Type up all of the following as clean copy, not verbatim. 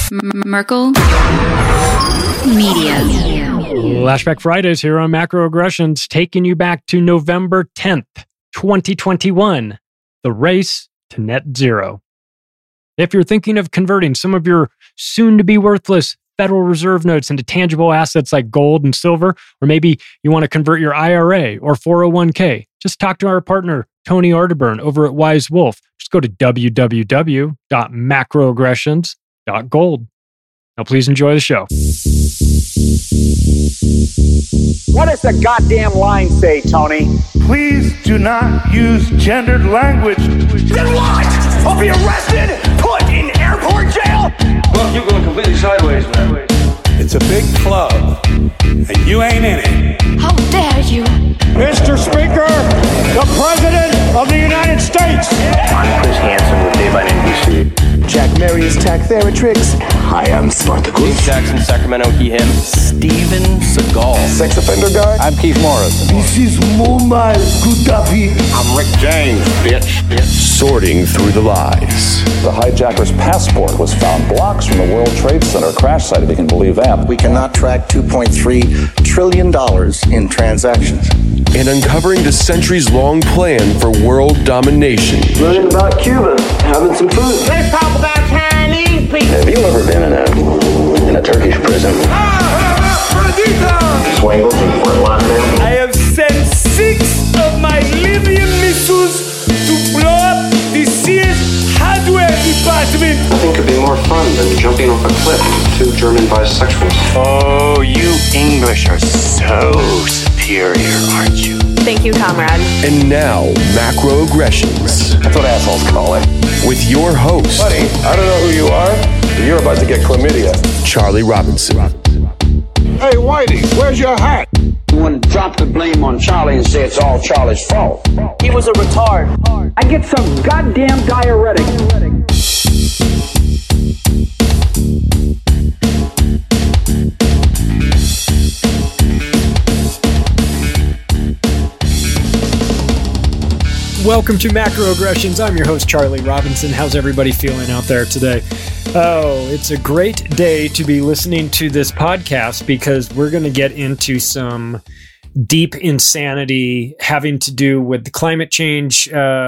Merkel Media. Flashback Fridays here on Macroaggressions, taking you back to November 10th, 2021, the race to net zero. If you're thinking of converting some of your soon-to-be worthless Federal Reserve notes into tangible assets like gold and silver, or maybe you want to convert your IRA or 401k, just talk to our partner, Tony Arterburn, over at Wise Wolf. Just go to www.macroaggressions.gold. Now, please enjoy the show. What does the goddamn line say, Tony? Please do not use gendered language. Then what? I'll be arrested, put in airport jail? Well, you're going completely sideways, man. It's a big club, and you ain't in it. How dare you? Mr. Speaker, the President of the United States. I'm Chris Hansen with Dave on NBC. Jack Marius Tack Theratrix. Hi, I'm Spartacus. Jackson, Sacramento, he, him. Steven Seagal. Sex offender guy. I'm Keith Morris. This is Muammar Gaddafi. I'm Rick James, bitch. Sorting through the lies. The hijacker's passport was found blocks from the World Trade Center crash site, if you can believe that. We cannot track $2.3 trillion in transactions. And uncovering the centuries-long plan for world domination. Learning about Cuba, having some food. Let's talk about Chinese people. Have you ever been in a Turkish prison? Swangles and Fort Lauderdale. I have sent 6 of my Libyan missiles to blow up the Sears hardware department. Nothing could be more fun than jumping off a cliff with 2 German bisexuals. Oh, you English are so superior, aren't you? Thank you, comrade. And now, Macroaggressions. That's what assholes call it. With your host, Buddy, I don't know who you are, but you're about to get chlamydia. Charlie Robinson. Hey, Whitey, where's your hat? You want to drop the blame on Charlie and say it's all Charlie's fault. He was a retard. I get some goddamn diuretic. Welcome to Macroaggressions. I'm your host, Charlie Robinson. How's everybody feeling out there today? Oh, it's a great day to be listening to this podcast because we're going to get into some deep insanity having to do with the climate change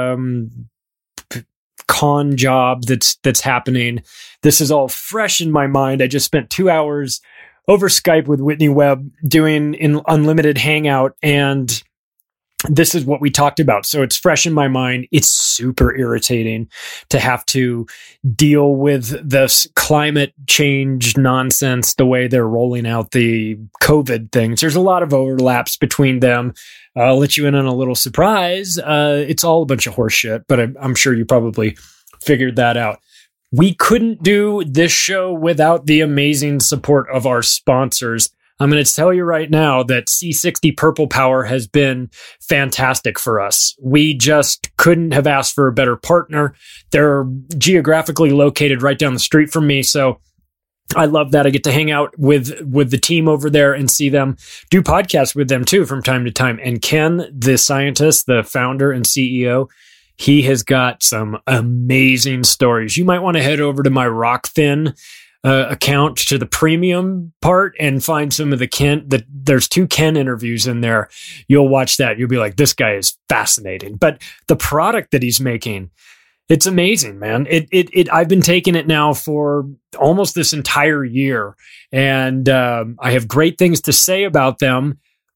con job that's happening. This is all fresh in my mind. I just spent 2 hours over Skype with Whitney Webb doing an unlimited hangout, and this is what we talked about. So it's fresh in my mind. It's super irritating to have to deal with this climate change nonsense, the way they're rolling out the COVID things. There's a lot of overlaps between them. I'll let you in on a little surprise. It's all a bunch of horse shit, but I'm sure you probably figured that out. We couldn't do this show without the amazing support of our sponsors. I'm going to tell you right now that C60 Purple Power has been fantastic for us. We just couldn't have asked for a better partner. They're geographically located right down the street from me, so I love that. I get to hang out with the team over there and see them, do podcasts with them too from time to time. And Ken, the scientist, the founder and CEO, he has got some amazing stories. You might want to head over to my Rockfin account, to the premium part, and find some of the Ken. There's 2 Ken interviews in there. You'll watch that. You'll be like, this guy is fascinating. But the product that he's making, it's amazing, man. I've been taking it now for almost this entire year, and I have great things to say about them.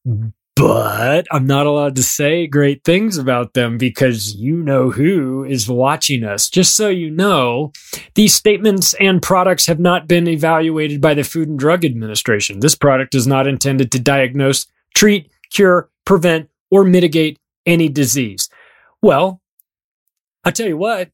But I'm not allowed to say great things about them because you know who is watching us. Just so you know, these statements and products have not been evaluated by the Food and Drug Administration. This product is not intended to diagnose, treat, cure, prevent, or mitigate any disease. Well, I tell you what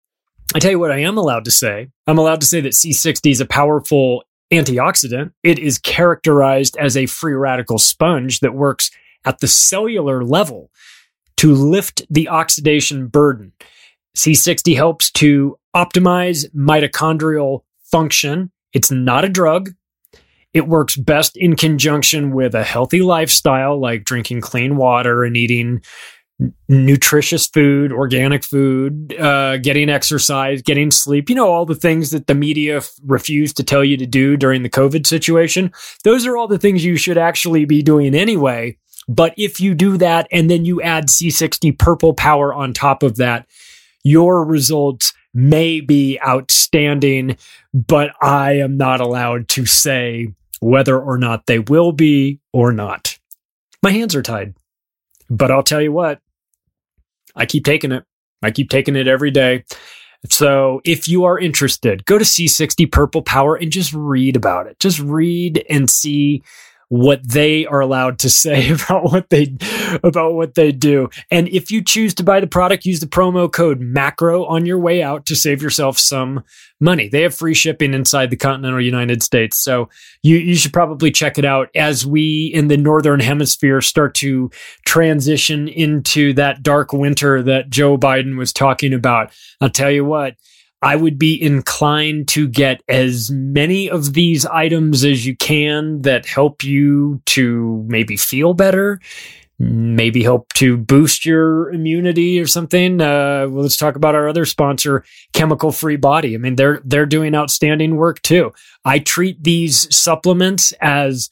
I am allowed to say. I'm allowed to say that C60 is a powerful antioxidant. It is characterized as a free radical sponge that works at the cellular level to lift the oxidation burden. C60 helps to optimize mitochondrial function. It's not a drug. It works best in conjunction with a healthy lifestyle like drinking clean water and eating nutritious food, organic food, getting exercise, getting sleep, all the things that the media refused to tell you to do during the COVID situation. Those are all the things you should actually be doing anyway. But if you do that and then you add C60 Purple Power on top of that, your results may be outstanding, but I am not allowed to say whether or not they will be or not. My hands are tied. But I'll tell you what, I keep taking it. I keep taking it every day. So if you are interested, go to C60 Purple Power and just read about it. Just read and see what they are allowed to say about what they do. And if you choose to buy the product, use the promo code MACRO on your way out to save yourself some money. They have free shipping inside the continental United States. So you should probably check it out as we in the Northern Hemisphere start to transition into that dark winter that Joe Biden was talking about. I'll tell you what, I would be inclined to get as many of these items as you can that help you to maybe feel better, maybe help to boost your immunity or something. Well, let's talk about our other sponsor, Chemical Free Body. I mean, they're doing outstanding work too. I treat these supplements as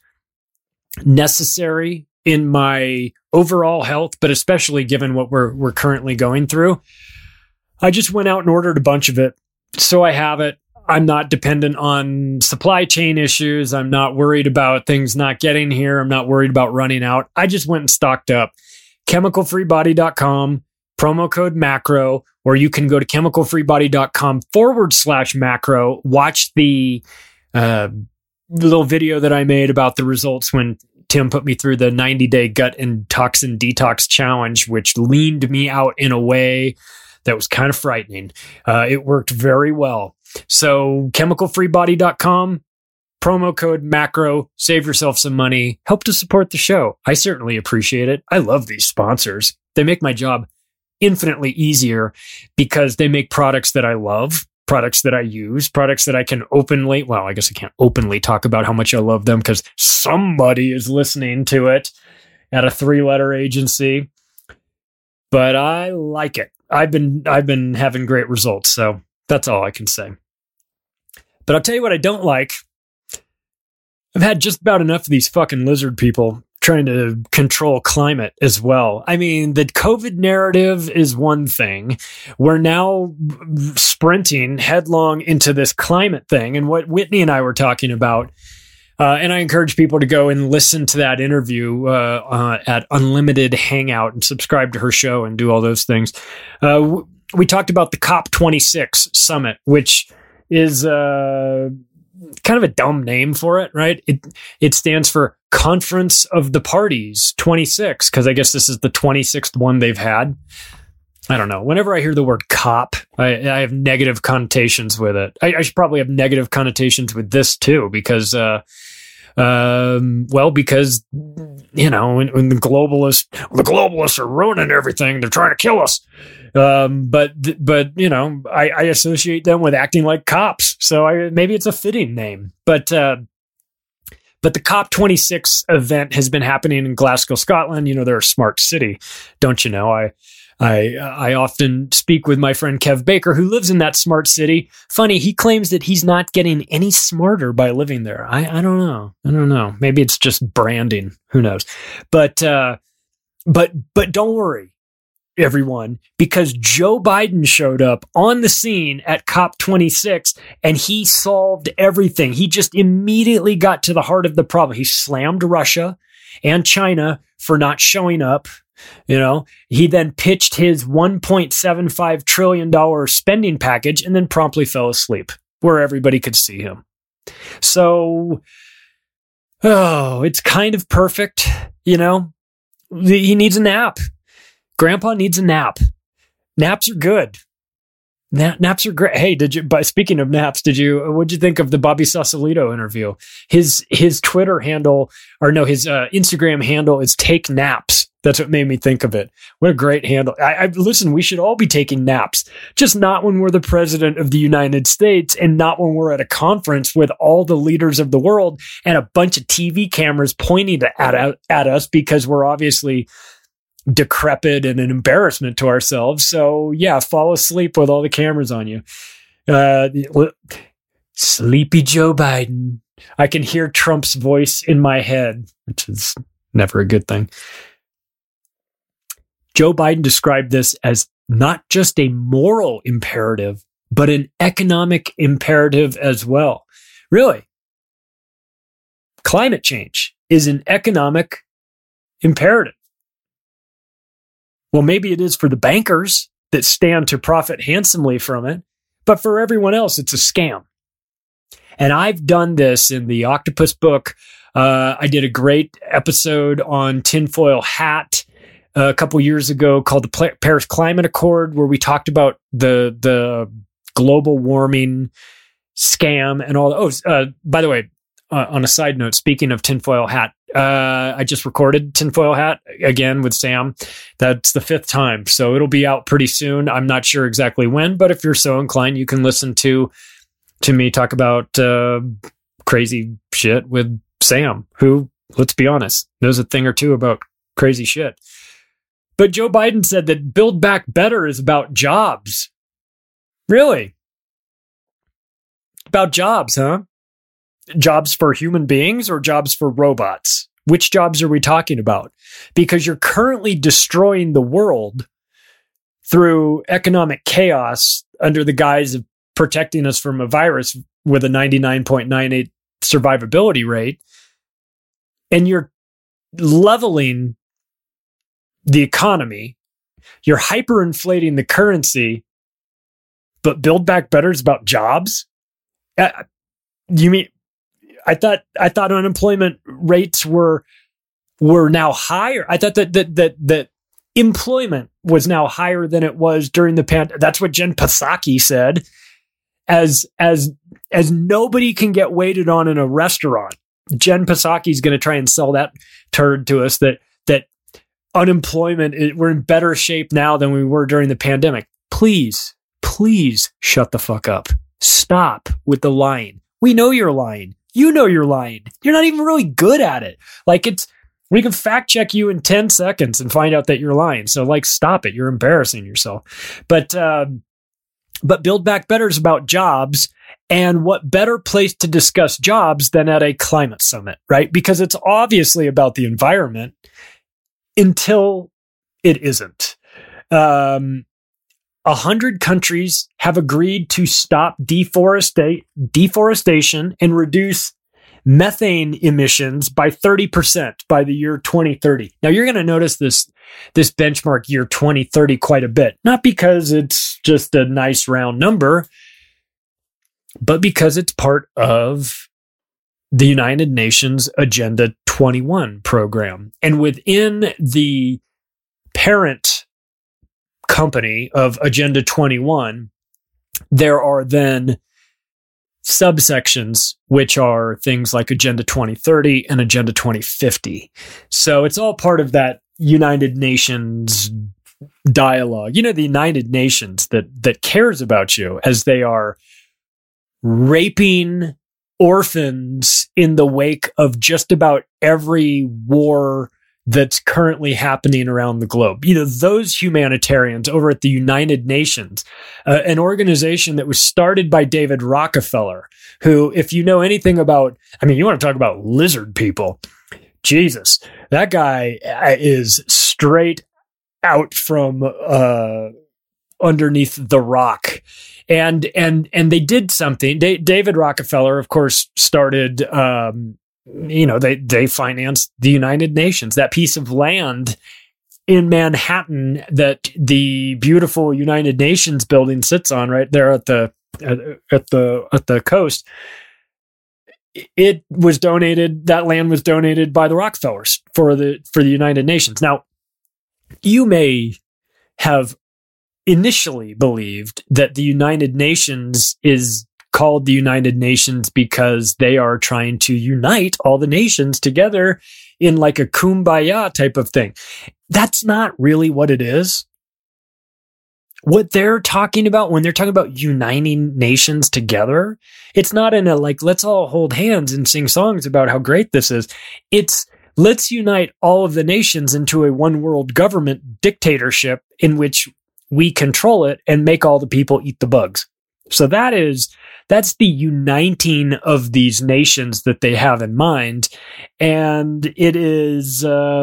necessary in my overall health, but especially given what we're currently going through. I just went out and ordered a bunch of it. So I have it. I'm not dependent on supply chain issues. I'm not worried about things not getting here. I'm not worried about running out. I just went and stocked up. ChemicalFreeBody.com, promo code MACRO, or you can go to ChemicalFreeBody.com/macro. Watch the little video that I made about the results when Tim put me through the 90-day gut and toxin detox challenge, which leaned me out in a way that was kind of frightening. It worked very well. So chemicalfreebody.com, promo code MACRO, save yourself some money, help to support the show. I certainly appreciate it. I love these sponsors. They make my job infinitely easier because they make products that I love, products that I use, products that I can openly, well, I guess I can't openly talk about how much I love them because somebody is listening to it at a 3-letter agency, but I like it. I've been having great results, so that's all I can say. But I'll tell you what I don't like. I've had just about enough of these fucking lizard people trying to control climate as well. I mean, the COVID narrative is one thing. We're now sprinting headlong into this climate thing, and what Whitney and I were talking about. And I encourage people to go and listen to that interview at Unlimited Hangout and subscribe to her show and do all those things. We talked about the COP26 summit, which is kind of a dumb name for it, right? It stands for Conference of the Parties 26, because I guess this is the 26th one they've had. I don't know. Whenever I hear the word COP, I have negative connotations with it. I should probably have negative connotations with this too, because, because, when the globalists are ruining everything, they're trying to kill us. But I associate them with acting like cops. So maybe it's a fitting name, but the COP26 event has been happening in Glasgow, Scotland. They're a smart city, don't you know? I often speak with my friend Kev Baker, who lives in that smart city. Funny, he claims that he's not getting any smarter by living there. I don't know. Maybe it's just branding. Who knows? But don't worry, everyone, because Joe Biden showed up on the scene at COP26 and he solved everything. He just immediately got to the heart of the problem. He slammed Russia and China for not showing up. He then pitched his $1.75 trillion spending package and then promptly fell asleep where everybody could see him. So, it's kind of perfect. He needs a nap. Grandpa needs a nap. Naps are good. Naps are great. Hey, speaking of naps, what'd you think of the Bobby Sausalito interview? His Twitter handle, his Instagram handle is Take Naps. That's what made me think of it. What a great handle. Listen, we should all be taking naps, just not when we're the president of the United States and not when we're at a conference with all the leaders of the world and a bunch of TV cameras pointing at us because we're obviously decrepit and an embarrassment to ourselves. So yeah, fall asleep with all the cameras on you. Sleepy Joe Biden. I can hear Trump's voice in my head, which is never a good thing. Joe Biden described this as not just a moral imperative, but an economic imperative as well. Really? Climate change is an economic imperative. Well, maybe it is for the bankers that stand to profit handsomely from it, but for everyone else, it's a scam. And I've done this in the Octopus book. I did a great episode on tinfoil hat a couple years ago called the Paris Climate Accord, where we talked about the global warming scam and all. By the way, on a side note, speaking of tinfoil hat, I just recorded tinfoil hat again with Sam. That's the 5th time, so it'll be out pretty soon. I'm not sure exactly when, but if you're so inclined, you can listen to me talk about crazy shit with Sam, who, let's be honest, knows a thing or two about crazy shit. But Joe Biden said that Build Back Better is about jobs. Really? About jobs, huh? Jobs for human beings or jobs for robots? Which jobs are we talking about? Because you're currently destroying the world through economic chaos under the guise of protecting us from a virus with a 99.98 survivability rate. And you're leveling the economy. You're hyperinflating the currency, but Build Back Better is about jobs? You mean, I thought unemployment rates were now higher. I thought that employment was now higher than it was during the pandemic. That's what Jen Psaki said. As nobody can get waited on in a restaurant, Jen Psaki is going to try and sell that turd to us that unemployment, we're in better shape now than we were during the pandemic. Please shut the fuck up. Stop with the lying. We know you're lying. You know you're lying. You're not even really good at it. We can fact check you in 10 seconds and find out that you're lying. So stop it. You're embarrassing yourself. But Build Back Better is about jobs, and what better place to discuss jobs than at a climate summit, right? Because it's obviously about the environment until it isn't. 100 countries have agreed to stop deforestation and reduce methane emissions by 30% by the year 2030. Now you're going to notice this benchmark year 2030 quite a bit, not because it's just a nice round number, but because it's part of the United Nations Agenda 21 program. And within the parent company of Agenda 21, there are then subsections, which are things like Agenda 2030 and Agenda 2050. So it's all part of that United Nations dialogue. The United Nations that cares about you as they are raping orphans in the wake of just about every war that's currently happening around the globe. Those humanitarians over at the United Nations, an organization that was started by David Rockefeller, who, if you know anything about, you want to talk about lizard people. Jesus, that guy is straight out from underneath the rock. And they did something. David Rockefeller, of course, started, they financed the United Nations, that piece of land in Manhattan that the beautiful United Nations building sits on, right there at the coast. It was donated. That land was donated by the Rockefellers for the United Nations. Now, you may have initially believed that the United Nations is called the United Nations because they are trying to unite all the nations together in a kumbaya type of thing. That's not really what it is. What they're talking about when they're talking about uniting nations together, it's not in a let's all hold hands and sing songs about how great this is. It's Let's unite all of the nations into a one world government dictatorship in which we control it and make all the people eat the bugs. So that's the uniting of these nations that they have in mind. And it is,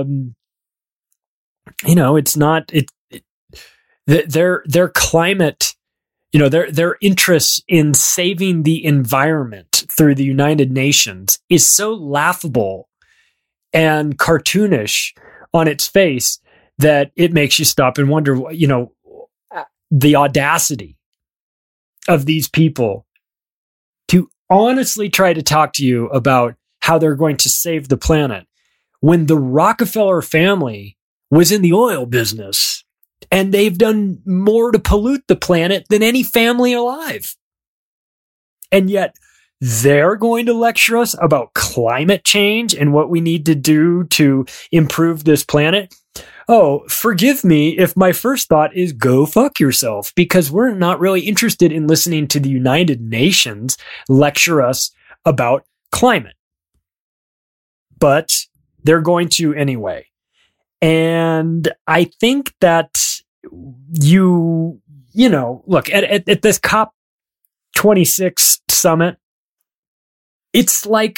it's not, their climate, their interest in saving the environment through the United Nations is so laughable and cartoonish on its face that it makes you stop and wonder, the audacity of these people to honestly try to talk to you about how they're going to save the planet when the Rockefeller family was in the oil business and they've done more to pollute the planet than any family alive. And yet they're going to lecture us about climate change and what we need to do to improve this planet. Oh, forgive me if my first thought is go fuck yourself, because we're not really interested in listening to the United Nations lecture us about climate. But they're going to anyway. And I think that look at this COP26 summit, it's like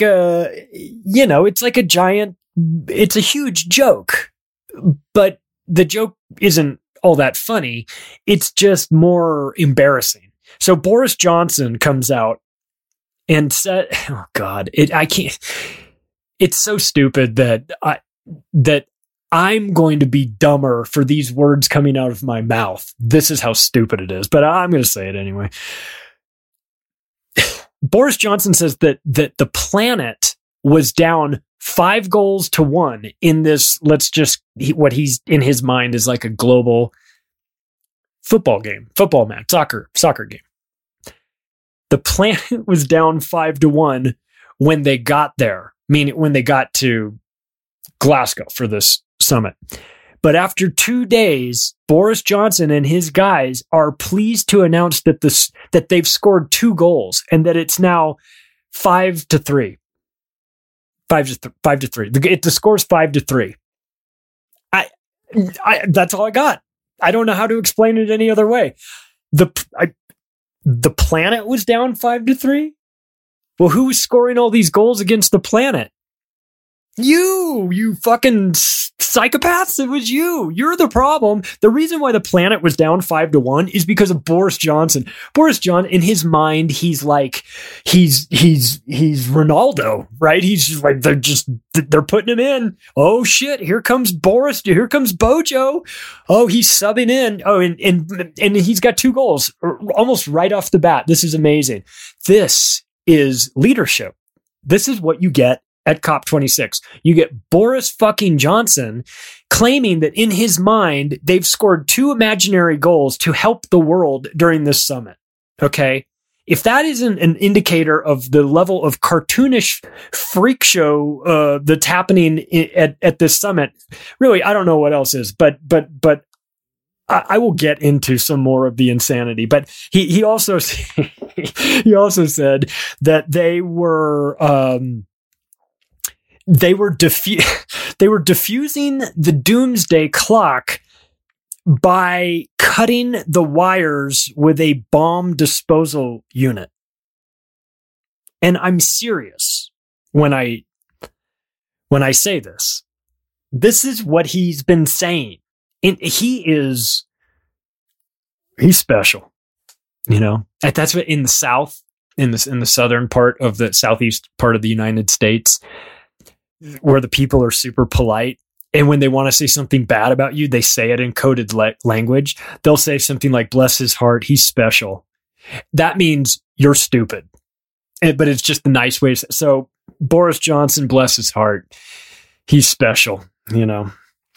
it's a huge joke, but the joke isn't all that funny. It's just more embarrassing. So Boris Johnson comes out and said, oh God, I can't, it's so stupid that I'm going to be dumber for these words coming out of my mouth. This is how stupid it is, but I'm going to say it anyway. Boris Johnson says that the planet was down 5-1 in this, what he's in his mind is like a global football match, soccer game. The planet was down 5-1 when they got there, meaning when they got to Glasgow for this summit. But after 2 days, Boris Johnson and his guys are pleased to announce that they've scored 2 goals and that it's now 5-3. 5-3. The score's 5-3. That's all I got. I don't know how to explain it any other way. The planet was down 5-3. Well, who was scoring all these goals against the planet? You fucking psychopaths. It was you. You're the problem. The reason why the planet was down 5-1 is because of Boris Johnson. Boris Johnson, in his mind, he's Ronaldo, right? He's just like, they're putting him in. Oh shit. Here comes Boris. Here comes Bojo. Oh, he's subbing in. Oh, and he's got 2 goals almost right off the bat. This is amazing. This is leadership. This is what you get at COP26. You get Boris fucking Johnson claiming that in his mind, they've scored 2 imaginary goals to help the world during this summit. Okay. If that isn't an indicator of the level of cartoonish freak show that's happening at this summit, really, I don't know what else is, but I will get into some more of the insanity. But he also he also said that they were diffusing the doomsday clock by cutting the wires with a bomb disposal unit. And I'm serious when I say this. This is what he's been saying. And he's special. That's what in the South, in the southern part of the southeast part of the United States, where the people are super polite. And when they want to say something bad about you, they say it in coded language. They'll say something like, bless his heart, he's special. That means you're stupid. But it's just a nice way to say. So Boris Johnson, bless his heart, he's special,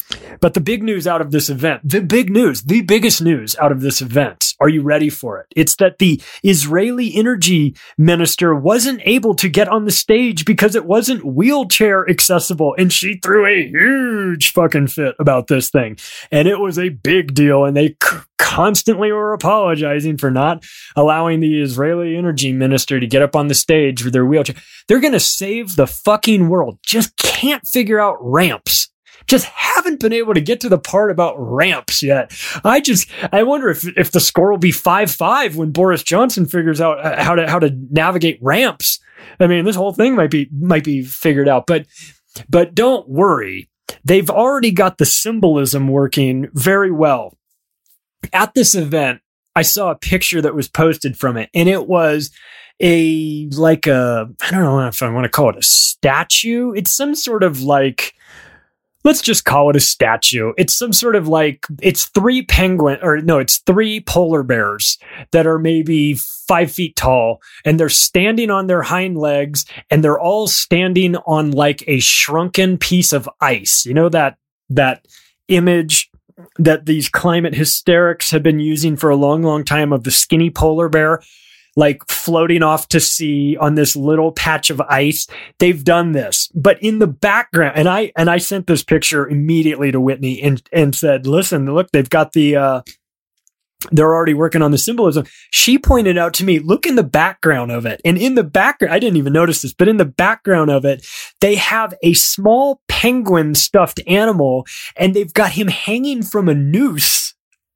But the big news out of this event, the biggest news out of this event, are you ready for it? It's that the Israeli energy minister wasn't able to get on the stage because it wasn't wheelchair accessible. And she threw a huge fucking fit about this thing. And it was a big deal. And they constantly were apologizing for not allowing the Israeli energy minister to get up on the stage with their wheelchair. They're going to save the fucking world. Just can't figure out ramps. Just haven't been able to get to the part about ramps yet. I wonder if the score will be 5-5 when Boris Johnson figures out how to navigate ramps. I mean, this whole thing might be figured out, but don't worry. They've already got the symbolism working very well. At this event, I saw a picture that was posted from it, and it was I don't know if I want to call it a statue. It's some sort of let's just call it a statue. It's some sort of it's three polar bears that are maybe 5 feet tall, and they're standing on their hind legs, and they're all standing on a shrunken piece of ice. You know, that image that these climate hysterics have been using for a long, long time of the skinny polar bear, floating off to sea on this little patch of ice. They've done this, but in the background, and I sent this picture immediately to Whitney and said, listen, look, they've got they're already working on the symbolism. She pointed out to me, look in the background of it. And in the background, I didn't even notice this, but in the background of it, they have a small penguin stuffed animal, and they've got him hanging from a noose.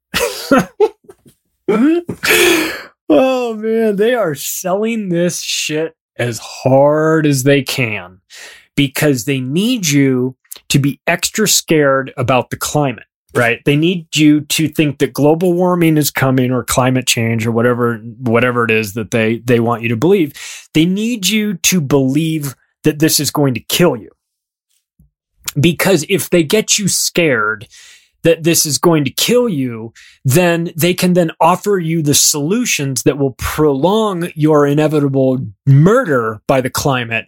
Oh man, they are selling this shit as hard as they can because they need you to be extra scared about the climate, right? They need you to think that global warming is coming or climate change or whatever it is that they want you to believe. They need you to believe that this is going to kill you. Because if they get you scared that this is going to kill you, then they can then offer you the solutions that will prolong your inevitable murder by the climate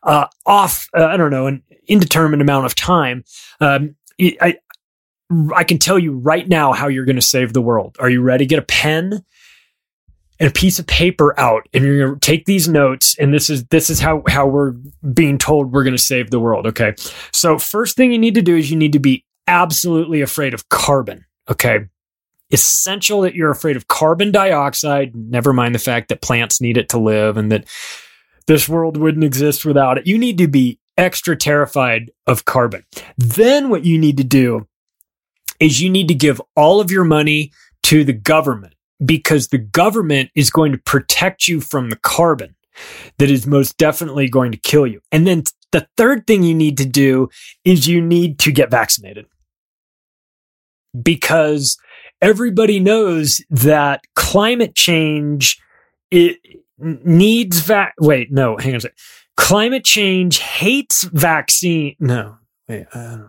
an indeterminate amount of time. I can tell you right now how you're going to save the world. Are you ready? Get a pen and a piece of paper out, and you're going to take these notes, and this is how we're being told we're going to save the world. Okay. So first thing you need to do is you need to be absolutely afraid of carbon. Okay. Essential that you're afraid of carbon dioxide. Never mind the fact that plants need it to live and that this world wouldn't exist without it. You need to be extra terrified of carbon. Then what you need to do is you need to give all of your money to the government, because the government is going to protect you from the carbon that is most definitely going to kill you. And then the third thing you need to do is you need to get vaccinated. Because everybody knows that climate change needs hang on a second. Climate change hates vaccine. No, wait, I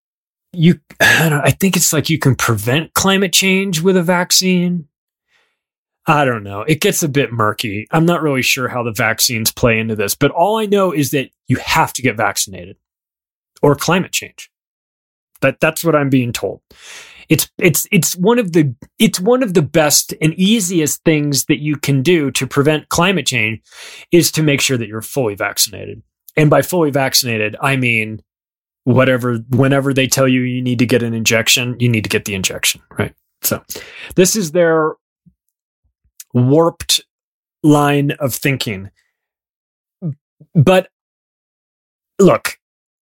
think it's you can prevent climate change with a vaccine. I don't know. It gets a bit murky. I'm not really sure how the vaccines play into this, but all I know is that you have to get vaccinated or climate change. That's what I'm being told. It's one of the best and easiest things that you can do to prevent climate change is to make sure that you're fully vaccinated. And by fully vaccinated, I mean whenever they tell you you need to get an injection, you need to get the injection, right? So this is their warped line of thinking. But look,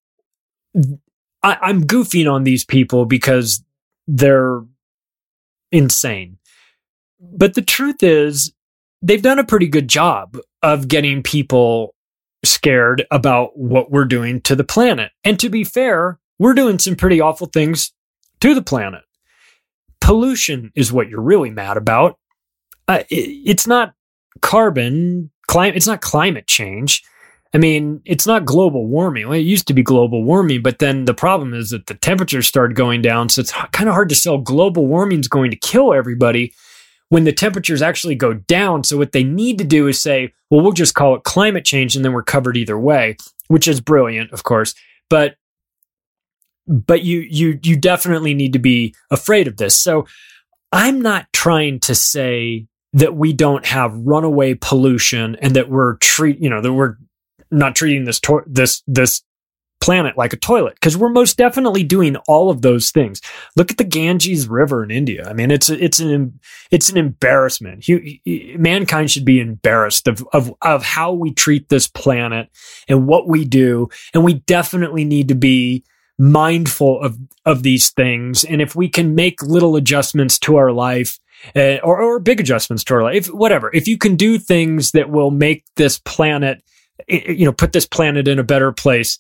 I'm goofing on these people because they're insane. But the truth is, they've done a pretty good job of getting people scared about what we're doing to the planet. And to be fair, we're doing some pretty awful things to the planet. Pollution is what you're really mad about. It's not carbon, it's not climate change. I mean, it's not global warming. Well, it used to be global warming, but then the problem is that the temperatures started going down. So it's kind of hard to sell global warming is going to kill everybody when the temperatures actually go down. So what they need to do is say, well, we'll just call it climate change and then we're covered either way, which is brilliant, of course. But but you definitely need to be afraid of this. So I'm not trying to say that we don't have runaway pollution and that we're that we're not treating this planet like a toilet, because we're most definitely doing all of those things. Look at the Ganges River in India. I mean, it's an embarrassment. Mankind should be embarrassed of how we treat this planet and what we do, and we definitely need to be mindful of these things. And if we can make little adjustments to our life, or big adjustments to our life, whatever, if you can do things that will make this planet, put this planet in a better place,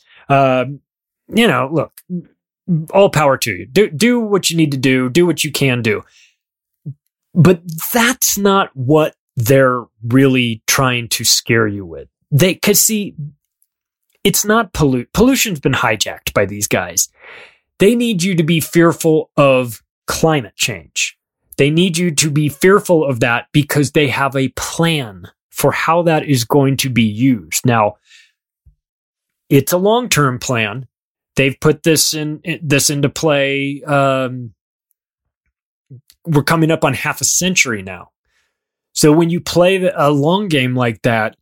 look, all power to you. Do what you need to do what you can do. But that's not what they're really trying to scare you with. Because see, it's not pollution's been hijacked by these guys. They need you to be fearful of climate change. They need you to be fearful of that because they have a plan for how that is going to be used. Now, it's a long-term plan. They've put this into play. We're coming up on half a century now. So when you play a long game like that,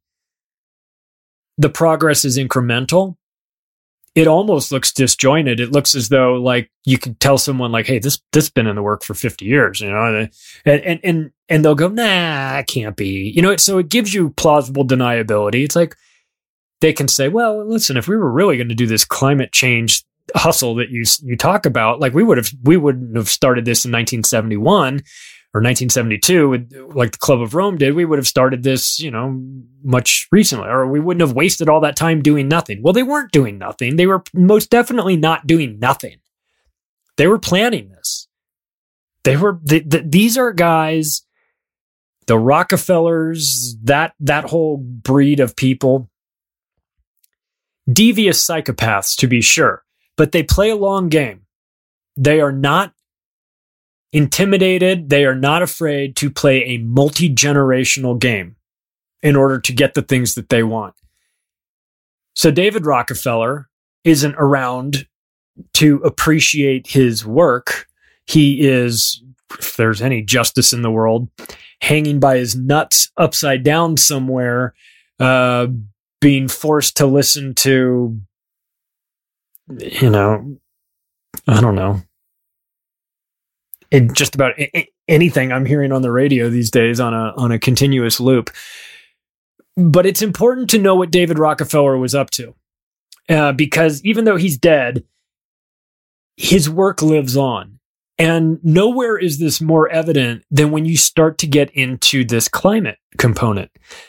the progress is incremental. It almost looks disjointed. It looks as though like you could tell someone like, "Hey, this been in the work for 50 years," and they'll go, "Nah, it can't be." So it gives you plausible deniability. It's like they can say, "Well, listen, if we were really going to do this climate change hustle that you talk about, like we wouldn't have started this in 1971 or 1972, like the Club of Rome did. We would have started this, much recently, or we wouldn't have wasted all that time doing nothing." Well, they weren't doing nothing. They were most definitely not doing nothing. They were planning this. These are guys, the Rockefellers, that whole breed of people, devious psychopaths to be sure, but they play a long game. They are not intimidated. They are not afraid to play a multi-generational game in order to get the things that they want. So David Rockefeller isn't around to appreciate his work. He is, if there's any justice in the world, hanging by his nuts upside down somewhere, being forced to listen to, I don't know, just about anything I'm hearing on the radio these days on a continuous loop. But it's important to know what David Rockefeller was up to, because even though he's dead, his work lives on. And nowhere is this more evident than when you start to get into this climate component.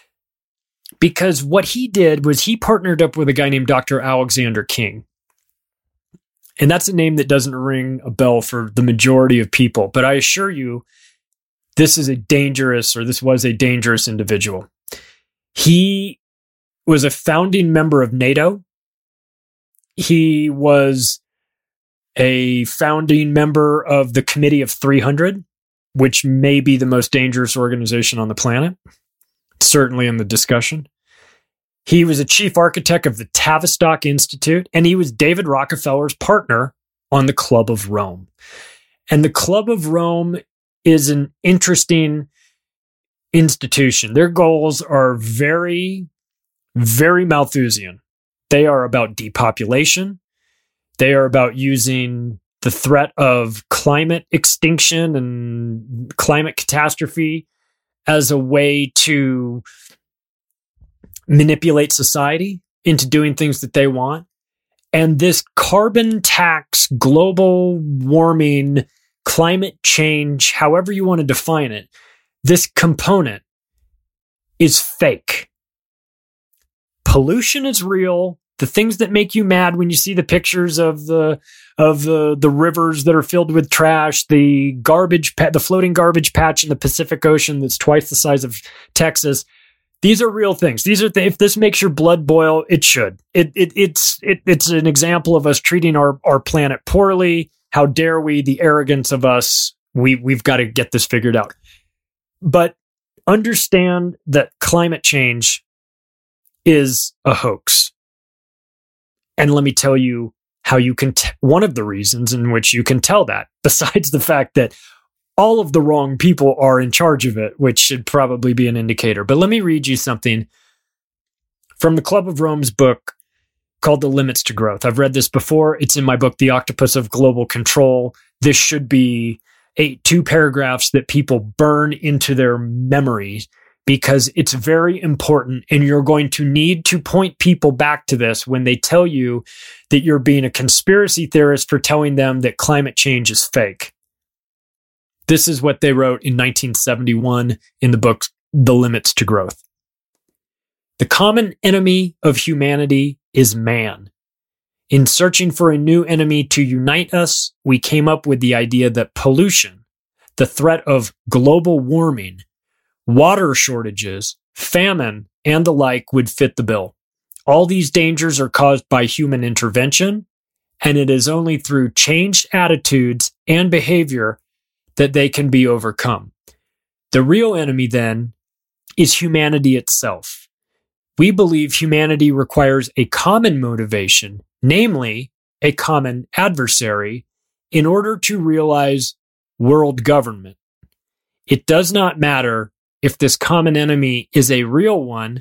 Because what he did was he partnered up with a guy named Dr. Alexander King. And that's a name that doesn't ring a bell for the majority of people. But I assure you, this was a dangerous individual. He was a founding member of NATO. He was a founding member of the Committee of 300, which may be the most dangerous organization on the planet, certainly in the discussion. He was a chief architect of the Tavistock Institute, and he was David Rockefeller's partner on the Club of Rome. And the Club of Rome is an interesting institution. Their goals are very, very Malthusian. They are about depopulation. They are about using the threat of climate extinction and climate catastrophe as a way to manipulate society into doing things that they want. And this carbon tax, global warming, climate change, however you want to define it, this component is fake. Pollution is real. The things that make you mad when you see the pictures of the rivers that are filled with trash, the floating garbage patch in the Pacific Ocean that's twice the size of Texas. These are real things. These are if this makes your blood boil, it should. It's an example of us treating our planet poorly. How dare we? The arrogance of us. We've got to get this figured out. But understand that climate change is a hoax. And let me tell you how you can, one of the reasons in which you can tell that, besides the fact that all of the wrong people are in charge of it, which should probably be an indicator. But let me read you something from the Club of Rome's book called The Limits to Growth. I've read this before. It's in my book, The Octopus of Global Control. This should be 2 paragraphs that people burn into their memories because it's very important, and you're going to need to point people back to this when they tell you that you're being a conspiracy theorist for telling them that climate change is fake. This is what they wrote in 1971 in the book, The Limits to Growth. The common enemy of humanity is man. In searching for a new enemy to unite us, we came up with the idea that pollution, the threat of global warming, water shortages, famine, and the like would fit the bill. All these dangers are caused by human intervention, and it is only through changed attitudes and behavior that they can be overcome. The real enemy, then, is humanity itself. We believe humanity requires a common motivation, namely a common adversary, in order to realize world government. It does not matter if this common enemy is a real one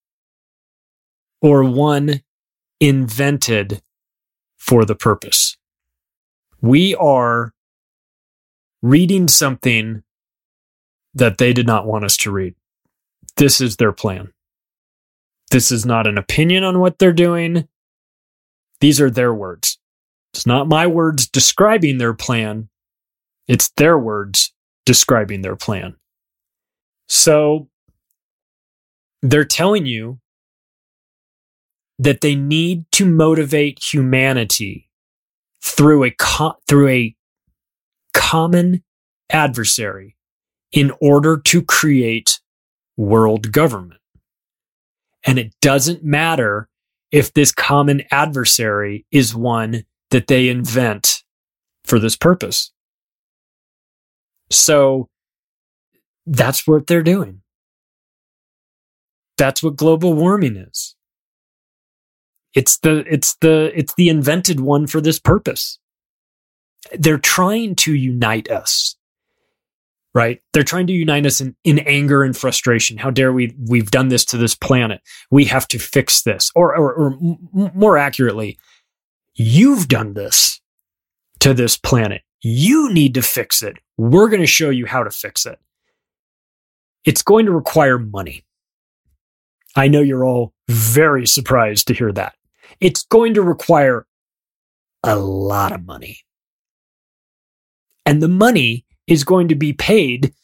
or one invented for the purpose. We are reading something that they did not want us to read. This is their plan. This is not an opinion on what they're doing. These are their words. It's not my words describing their plan. It's their words describing their plan. So they're telling you that they need to motivate humanity through a common adversary in order to create world government. And it doesn't matter if this common adversary is one that they invent for this purpose. So that's what they're doing. That's what global warming is. It's the invented one for this purpose. They're trying to unite us, right? They're trying to unite us in anger and frustration. How dare we've done this to this planet. We have to fix this. Or more accurately, you've done this to this planet. You need to fix it. We're going to show you how to fix it. It's going to require money. I know you're all very surprised to hear that. It's going to require a lot of money. And the money is going to be paid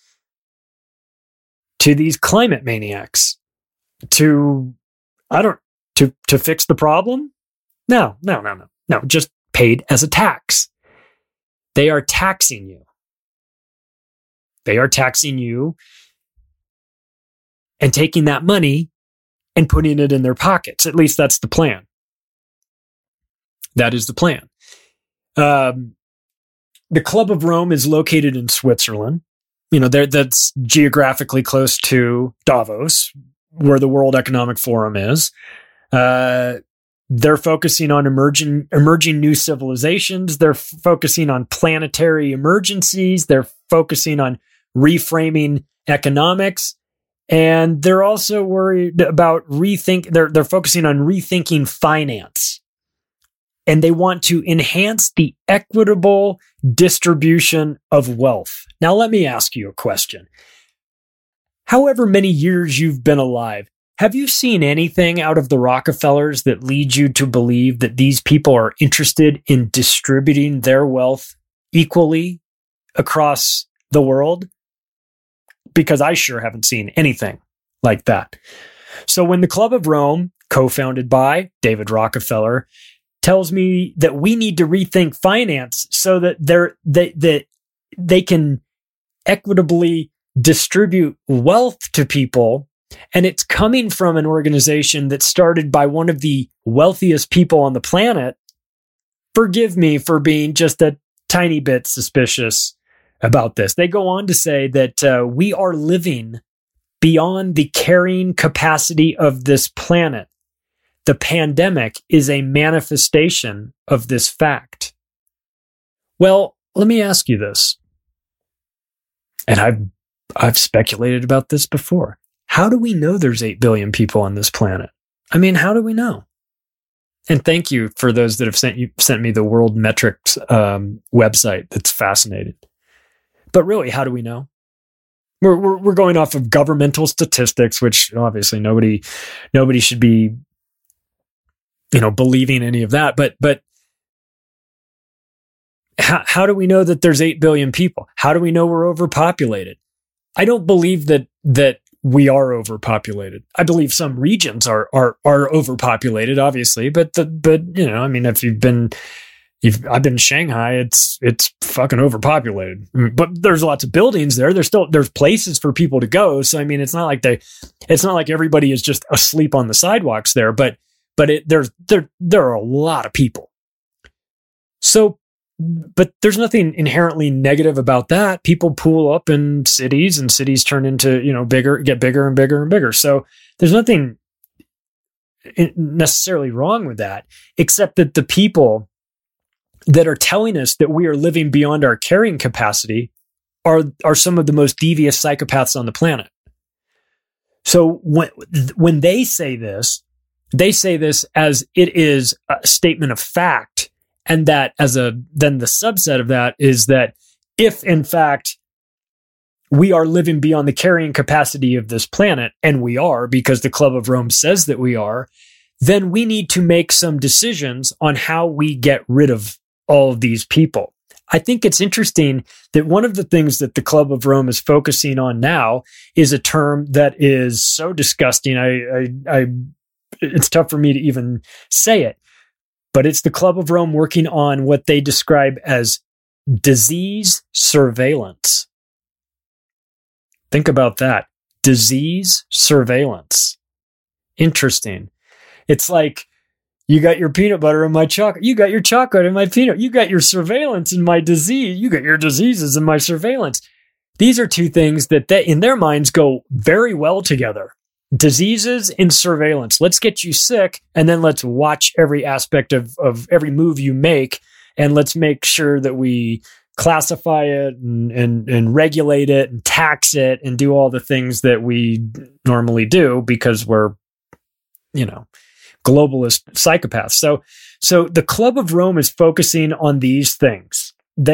to these climate maniacs to fix the problem? No, just paid as a tax. They are taxing you. They are taxing you and taking that money and putting it in their pockets. At least that's the plan. That is the plan. The Club of Rome is located in Switzerland. You know, that's geographically close to Davos, where the World Economic Forum is. They're focusing on emerging new civilizations. They're focusing on planetary emergencies. They're focusing on reframing economics. And they're also worried about they're focusing on rethinking finance. And they want to enhance the equitable distribution of wealth. Now, let me ask you a question. However many years you've been alive, have you seen anything out of the Rockefellers that leads you to believe that these people are interested in distributing their wealth equally across the world? Because I sure haven't seen anything like that. So when the Club of Rome, co-founded by David Rockefeller, tells me that we need to rethink finance so that they can equitably distribute wealth to people, and it's coming from an organization that started by one of the wealthiest people on the planet, forgive me for being just a tiny bit suspicious about this. They go on to say that we are living beyond the carrying capacity of this planet. the pandemic is a manifestation of this fact. Well, let me ask you this. And I've speculated about this before. How do we know there's 8 billion people on this planet? I mean, how do we know? And thank you for those that have sent me the World Metrics website. That's fascinating. But really, how do we know? We're going off of governmental statistics, which obviously nobody should be, believing any of that. But how do we know that there's 8 billion people? How do we know we're overpopulated? I don't believe that we are overpopulated. I believe some regions are overpopulated, obviously, but I've been in Shanghai, it's fucking overpopulated. But there's lots of buildings there. There's places for people to go. So I mean, it's not like everybody is just asleep on the sidewalks there, but there are a lot of people. So, but there's nothing inherently negative about that. People pool up in cities, and cities turn into, get bigger and bigger and bigger. So there's nothing necessarily wrong with that, except that the people that are telling us that we are living beyond our carrying capacity are some of the most devious psychopaths on the planet. So when they say this as it is a statement of fact. And that then the subset of that is that if in fact we are living beyond the carrying capacity of this planet, and we are because the Club of Rome says that we are, then we need to make some decisions on how we get rid of all of these people. I think it's interesting that one of the things that the Club of Rome is focusing on now is a term that is so disgusting. It's tough for me to even say it. But it's the Club of Rome working on what they describe as disease surveillance. Think about that. Disease surveillance. Interesting. It's like, you got your peanut butter in my chocolate. You got your chocolate in my peanut. You got your surveillance in my disease. You got your diseases in my surveillance. These are two things that in their minds go very well together. Diseases and surveillance. Let's get you sick, and then let's watch every aspect of every move you make, and let's make sure that we classify it and regulate it and tax it and do all the things that we normally do because we're, globalist psychopaths. So the Club of Rome is focusing on these things.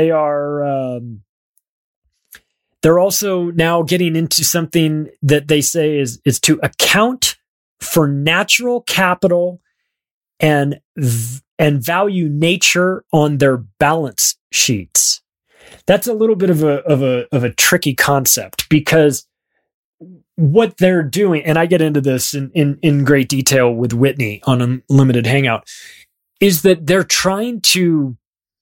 They're also now getting into something that they say is to account for natural capital and value nature on their balance sheets. That's a little bit of a tricky concept, because what they're doing, and I get into this in great detail with Whitney on Unlimited Hangout, is that they're trying to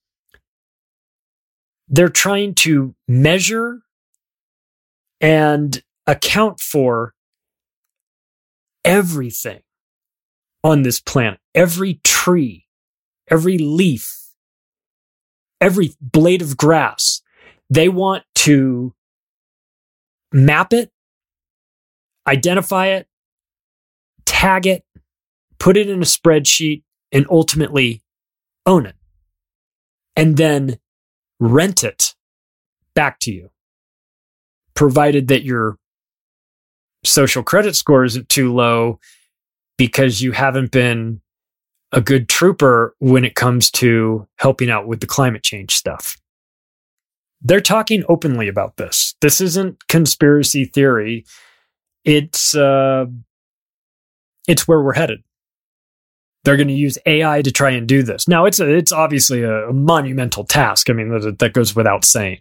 measure and account for everything on this planet. Every tree, every leaf, every blade of grass. They want to map it, identify it, tag it, put it in a spreadsheet, and ultimately own it. And then rent it back to you, provided that your social credit score isn't too low because you haven't been a good trooper when it comes to helping out with the climate change stuff. They're talking openly about this. This isn't conspiracy theory. It's where we're headed. They're going to use AI to try and do this. Now, it's obviously a monumental task. I mean, that goes without saying.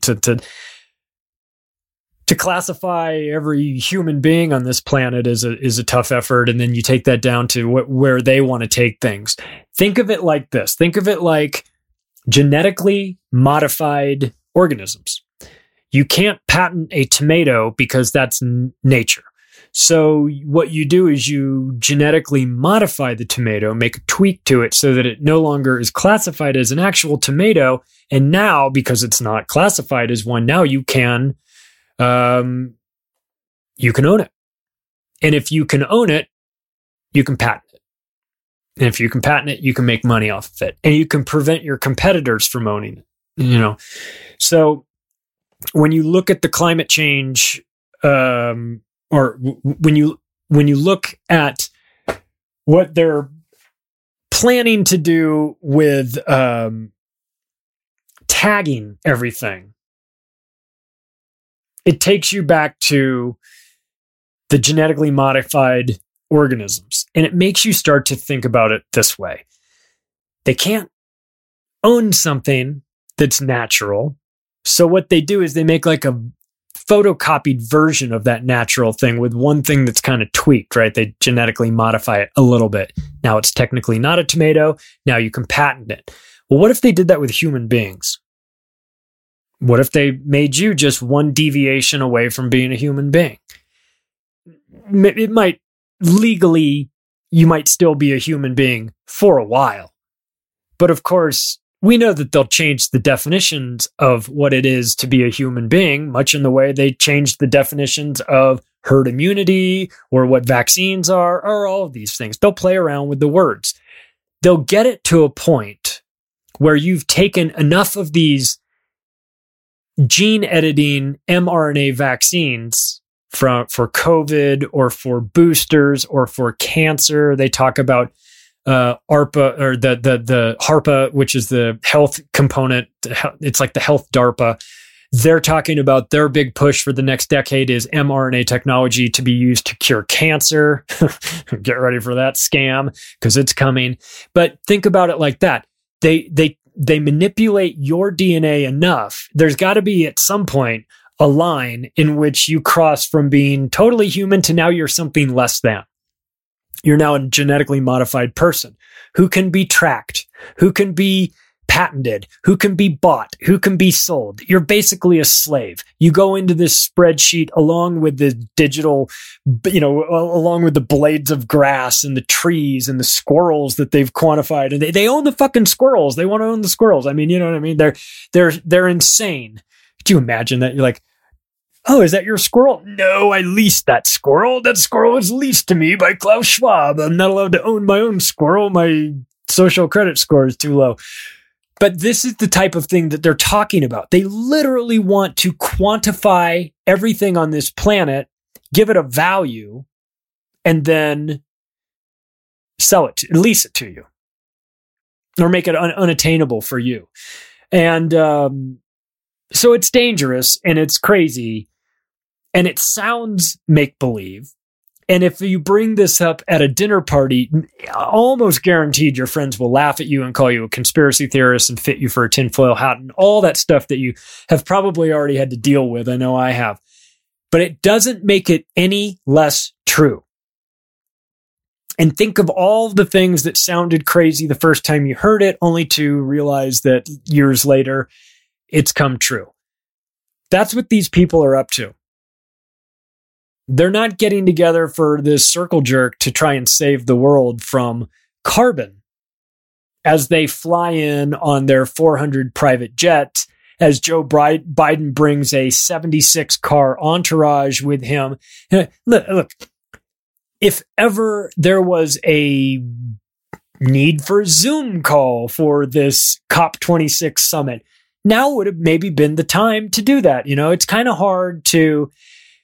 To classify every human being on this planet is a tough effort, and then you take that down to where they want to take things. Think of it like this. Think of it like genetically modified organisms. You can't patent a tomato because that's nature. So what you do is you genetically modify the tomato, make a tweak to it so that it no longer is classified as an actual tomato. And now, because it's not classified as one, now you can own it. And if you can own it, you can patent it. And if you can patent it, you can make money off of it, and you can prevent your competitors from owning it. So when you look at the climate change, when you look at what they're planning to do with tagging everything, it takes you back to the genetically modified organisms, and it makes you start to think about it this way. They can't own something that's natural, so what they do is they make like a photocopied version of that natural thing with one thing that's kind of tweaked, right? They genetically modify it a little bit. Now it's technically not a tomato. Now you can patent it. Well, what if they did that with human beings? What if they made you just one deviation away from being a human being? It might legally, you might still be a human being for a while. But of course, we know that they'll change the definitions of what it is to be a human being, much in the way they changed the definitions of herd immunity or what vaccines are, or all of these things. They'll play around with the words. They'll get it to a point where you've taken enough of these gene editing mRNA vaccines for COVID or for boosters or for cancer. They talk about ARPA, or the HARPA, which is the health component. It's like the health DARPA. They're talking about their big push for the next decade is mRNA technology to be used to cure cancer. Get ready for that scam, because it's coming. But think about it like that. They manipulate your DNA enough. There's got to be at some point a line in which you cross from being totally human to now you're something less than. You're now a genetically modified person who can be tracked, who can be patented, who can be bought, who can be sold. You're basically a slave. You go into this spreadsheet along with the digital, along with the blades of grass and the trees and the squirrels that they've quantified. And they own the fucking squirrels. They want to own the squirrels. I mean, you know what I mean? They're insane. Could you imagine that? You're like, oh, is that your squirrel? No, I leased that squirrel. That squirrel was leased to me by Klaus Schwab. I'm not allowed to own my own squirrel. My social credit score is too low. But this is the type of thing that they're talking about. They literally want to quantify everything on this planet, give it a value, and then sell it, lease it to you, or make it unattainable for you. And so it's dangerous and it's crazy. And it sounds make-believe. And if you bring this up at a dinner party, almost guaranteed your friends will laugh at you and call you a conspiracy theorist and fit you for a tinfoil hat and all that stuff that you have probably already had to deal with. I know I have. But it doesn't make it any less true. And think of all the things that sounded crazy the first time you heard it, only to realize that years later, it's come true. That's what these people are up to. They're not getting together for this circle jerk to try and save the world from carbon as they fly in on their 400 private jets, as Joe Biden brings a 76 car entourage with him. Look, if ever there was a need for a Zoom call for this COP26 summit, now would have maybe been the time to do that. You know, it's kind of hard to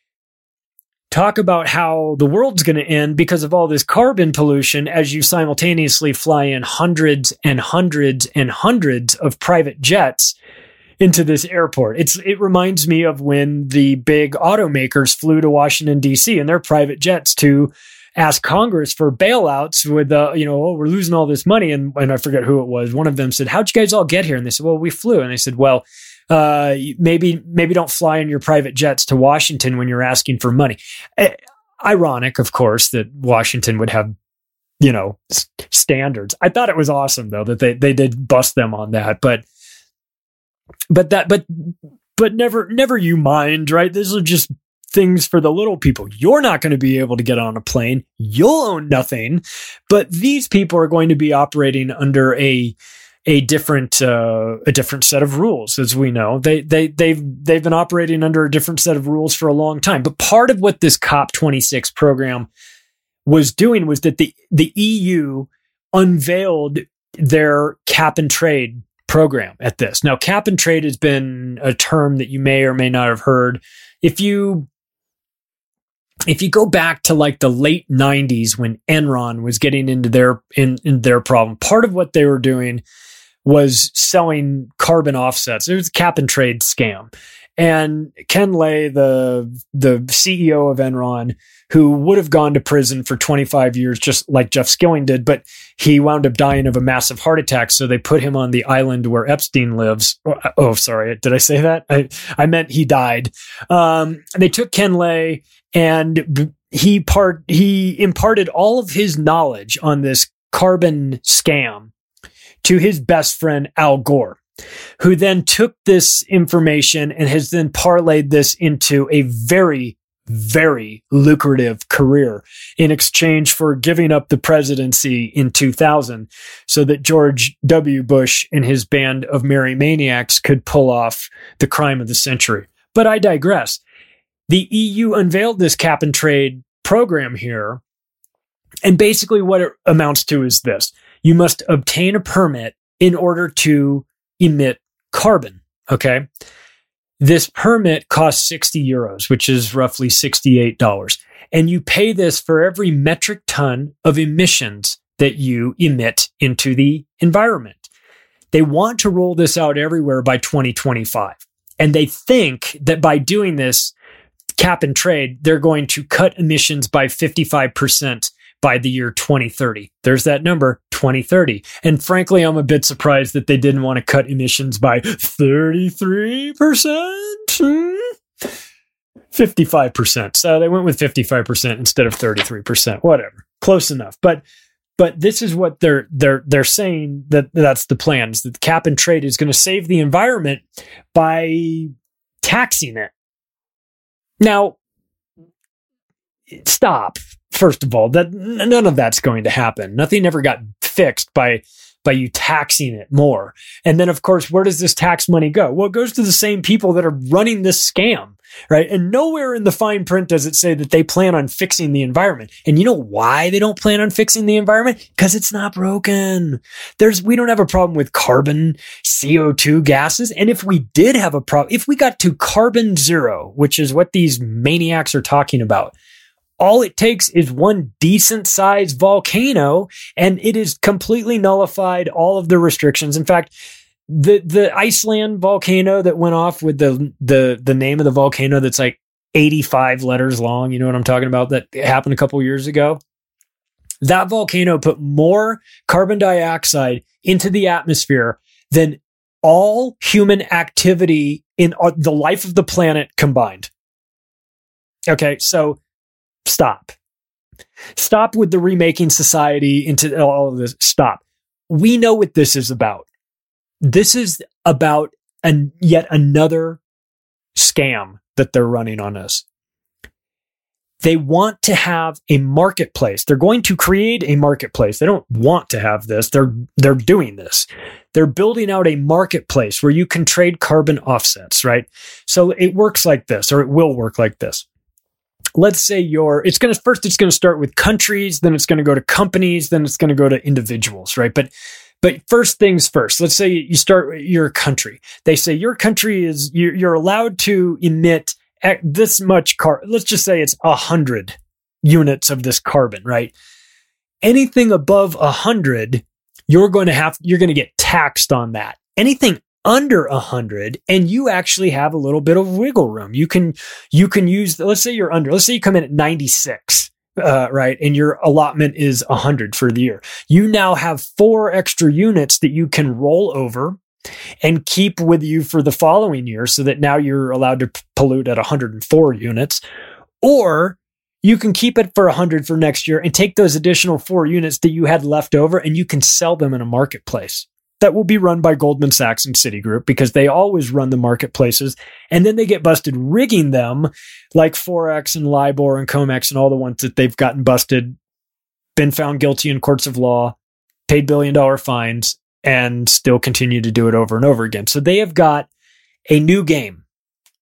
talk about how the world's going to end because of all this carbon pollution as you simultaneously fly in hundreds and hundreds and hundreds of private jets into this airport. It reminds me of when the big automakers flew to Washington, D.C. in their private jets to ask Congress for bailouts with, we're losing all this money. And I forget who it was. One of them said, how'd you guys all get here? And they said, well, we flew. And they said, well, maybe don't fly in your private jets to Washington when you're asking for money. Ironic, of course, that Washington would have, standards. I thought it was awesome though, that they did bust them on that, but never you mind, right? These are just things for the little people. You're not going to be able to get on a plane. You'll own nothing, but these people are going to be operating under a different set of rules. As we know, they've been operating under a different set of rules for a long time. But part of what this COP26 program was doing was that the EU unveiled their cap and trade program at this. Now, cap and trade has been a term that you may or may not have heard. If you go back to like the late 90s when Enron was getting into their problem, part of what they were doing was selling carbon offsets. It was a cap and trade scam. And Ken Lay, the CEO of Enron, who would have gone to prison for 25 years, just like Jeff Skilling did, but he wound up dying of a massive heart attack. So they put him on the island where Epstein lives. Oh, sorry. Did I say that? I meant he died. They took Ken Lay and he imparted all of his knowledge on this carbon scam to his best friend, Al Gore, who then took this information and has then parlayed this into a very, very lucrative career in exchange for giving up the presidency in 2000 so that George W. Bush and his band of merry maniacs could pull off the crime of the century. But I digress. The EU unveiled this cap and trade program here, and basically what it amounts to is this. You must obtain a permit in order to emit carbon, okay? This permit costs 60 euros, which is roughly $68. And you pay this for every metric ton of emissions that you emit into the environment. They want to roll this out everywhere by 2025. And they think that by doing this cap and trade, they're going to cut emissions by 55% by the year 2030. There's that number, 2030. And frankly, I'm a bit surprised that they didn't want to cut emissions by 33%. 55%. So they went with 55% instead of 33%. Whatever. Close enough. But this is what they're saying that's the plan, is that the cap and trade is going to save the environment by taxing it. Now, stop. First of all, that none of that's going to happen. Nothing ever got fixed by you taxing it more. And then, of course, where does this tax money go? Well, it goes to the same people that are running this scam, right? And nowhere in the fine print does it say that they plan on fixing the environment. And you know why they don't plan on fixing the environment? Because it's not broken. We don't have a problem with carbon, CO2 gases. And if we did have a problem, if we got to carbon zero, which is what these maniacs are talking about, all it takes is one decent sized volcano and it is completely nullified all of the restrictions. In fact, the Iceland volcano that went off with the name of the volcano that's like 85 letters long, you know what I'm talking about, that happened a couple years ago. That volcano put more carbon dioxide into the atmosphere than all human activity in the life of the planet combined. Okay, so stop with the remaking society into all of this. Stop. We know what this is about. This is about yet another scam that they're running on us. They want to have a marketplace. They're going to create a marketplace. They don't want to have this. They're doing this. They're building out a marketplace where you can trade carbon offsets, right? So it works like this, or it will work like this. Let's say it's going to start with countries, then it's going to go to companies, then it's going to go to individuals, right? But first things first, let's say you start your country. They say your country you're allowed to emit this much carbon. Let's just say it's 100 units of this carbon, right? Anything above 100, you're going to get taxed on that. Anything under 100, and you actually have a little bit of wiggle room. You can use, let's say you come in at 96, right? And your allotment is 100 for the year. You now have 4 extra units that you can roll over and keep with you for the following year, so that now you're allowed to pollute at 104 units. Or you can keep it for 100 for next year and take those additional 4 units that you had left over, and you can sell them in a marketplace that will be run by Goldman Sachs and Citigroup, because they always run the marketplaces, and then they get busted rigging them, like Forex and LIBOR and COMEX and all the ones that they've gotten busted, been found guilty in courts of law, paid billion-dollar fines, and still continue to do it over and over again. So they have got a new game.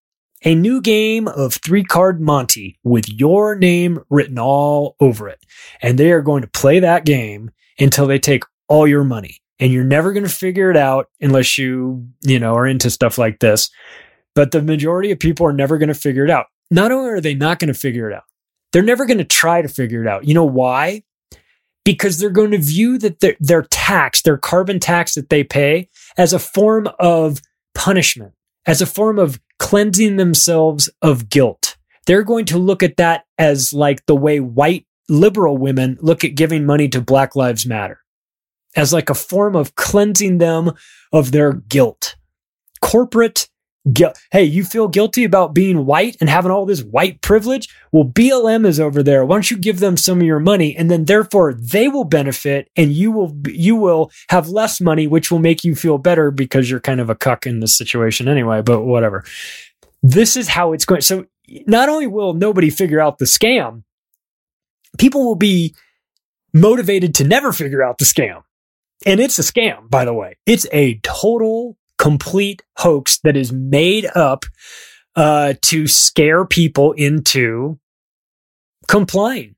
a new game of 3-card Monty with your name written all over it. And they are going to play that game until they take all your money. And you're never going to figure it out unless you are into stuff like this. But the majority of people are never going to figure it out. Not only are they not going to figure it out, they're never going to try to figure it out. You know why? Because they're going to view that their tax, their carbon tax that they pay, as a form of punishment, as a form of cleansing themselves of guilt. They're going to look at that as like the way white liberal women look at giving money to Black Lives Matter, as like a form of cleansing them of their guilt. Corporate guilt. Hey, you feel guilty about being white and having all this white privilege? Well, BLM is over there. Why don't you give them some of your money, and then therefore they will benefit and you will have less money, which will make you feel better because you're kind of a cuck in this situation anyway, but whatever. This is how it's going. So not only will nobody figure out the scam, people will be motivated to never figure out the scam. And it's a scam, by the way. It's a total, complete hoax that is made up to scare people into complying.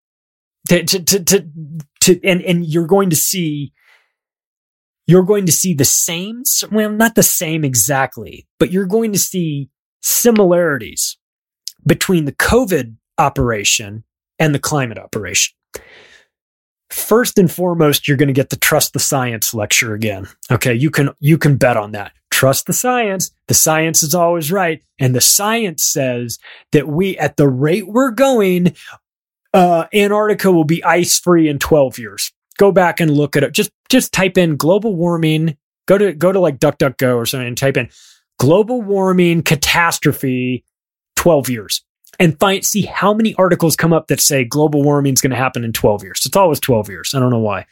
And you're going to see the same, well, not the same exactly, but you're going to see similarities between the COVID operation and the climate operation. First and foremost, you're going to get the trust the science lecture again. Okay, you can bet on that. Trust the science. The science is always right. And the science says that at the rate we're going, Antarctica will be ice-free in 12 years. Go back and look at it. Just type in global warming. Go to like DuckDuckGo or something and type in global warming catastrophe 12 years. And see how many articles come up that say global warming is going to happen in 12 years. It's always 12 years. I don't know why.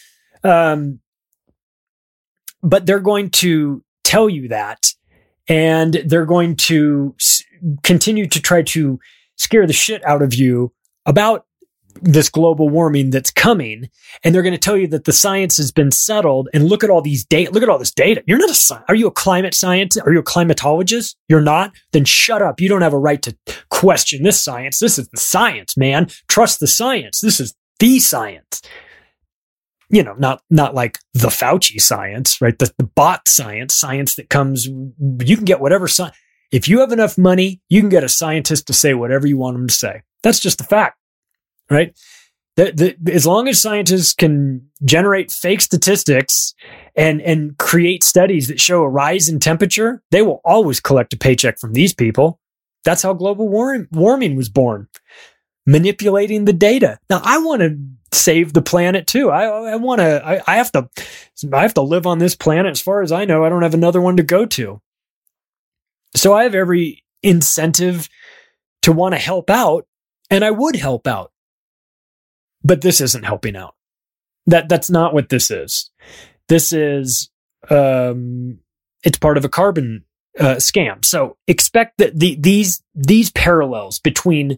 But they're going to tell you that, and they're going to continue to try to scare the shit out of you about this global warming that's coming. And they're going to tell you that the science has been settled, and look at all these data. Look at all this data. You're not are you a climate scientist? Are you a climatologist? You're not? Then shut up. You don't have a right to question this science. This is the science, man. Trust the science. This is the science. Not like the Fauci science, right? The bot science that comes, you can get whatever science. If you have enough money, you can get a scientist to say whatever you want them to say. That's just a fact. Right? As long as scientists can generate fake statistics and create studies that show a rise in temperature, they will always collect a paycheck from these people. That's how global warming was born. Manipulating the data. Now, I want to save the planet too. I have to live on this planet. As far as I know, I don't have another one to go to. So I have every incentive to want to help out, and I would help out. But this isn't helping out. That's not what this is. This is it's part of a carbon scam. So expect that these parallels between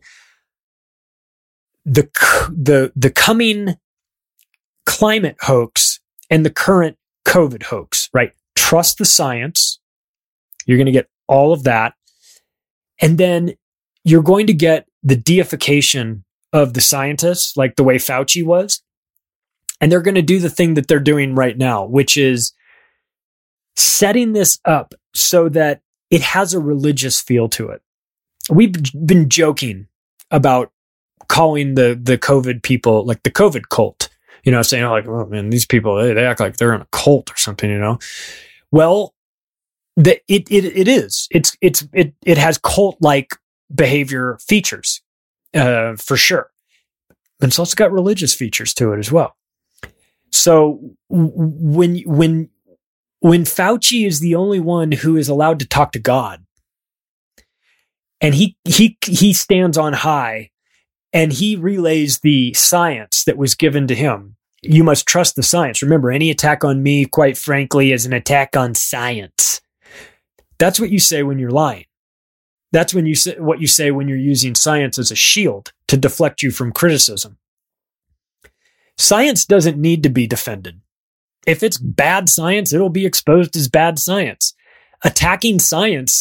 the coming climate hoax and the current COVID hoax, right? Trust the science. You're going to get all of that, and then you're going to get the deification of the scientists, like the way Fauci was. And they're going to do the thing that they're doing right now, which is setting this up so that it has a religious feel to it. We've been joking about calling the COVID people like the COVID cult, saying like, oh man, these people, they act like they're in a cult or something, Well, it is. It has cult-like behavior features. For sure. And it's also got religious features to it as well. So when Fauci is the only one who is allowed to talk to God, and he stands on high and he relays the science that was given to him, you must trust the science. Remember, any attack on me, quite frankly, is an attack on science. That's what you say when you're lying. That's what you say when you're using science as a shield to deflect you from criticism. Science doesn't need to be defended. If it's bad science, it'll be exposed as bad science. Attacking science